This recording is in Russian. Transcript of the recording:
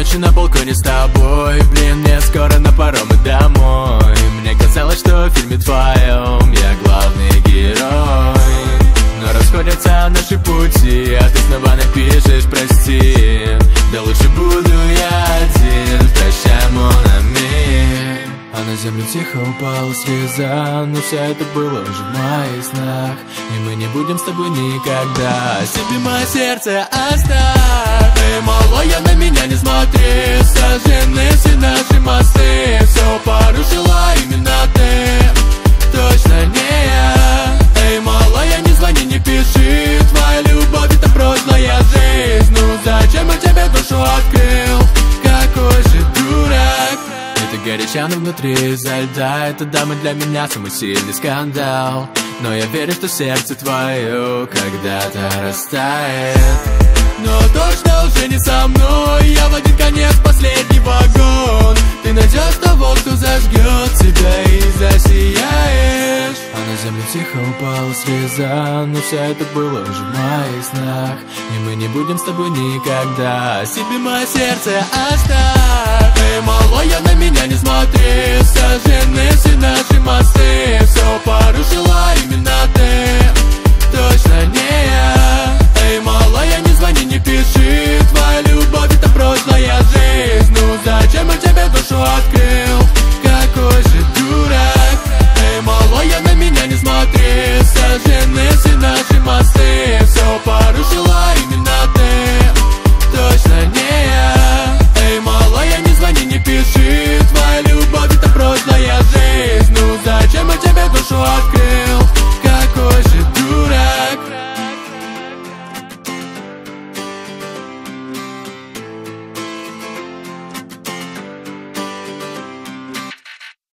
ночи на балконе с тобой. Блин, мне скоро на паром и домой. Мне казалось, что в фильме твоем я главный герой. Но расходятся наши пути, а ты снова напишешь прости. Да лучше буду я один, прощай, мон ами. А на землю тихо упала слеза, но все это было уже в моих снах. И мы не будем с тобой никогда. Себе мое сердце оставь. Эй, малая, на меня не смотри. Сожжены все наши мосты. Все порушила именно ты, точно не я. Эй, малая, не звони, не пиши. Твоя любовь — это прошлая жизнь. Ну зачем я тебе душу открыл? Какой же дурак. Это горяча, но внутри изо льда. Эта дама для меня самый сильный скандал. Но я верю, что сердце твое когда-то растает. Но точно уже не со мной. Я в один конец, последний вагон. Ты найдешь того, кто зажгет тебя и засияешь. А на землю тихо упала слеза, но все это было уже в моих снах. И мы не будем с тобой никогда. Себе мое сердце оставь. Эй, малая, на меня не смотри. Сожжены все наши мосты. Все порушила именно ты, точно не я. Эй, малая, не звони, не пиши. Твоя любовь — это прошлая жизнь. Ну зачем я тебе душу открыл?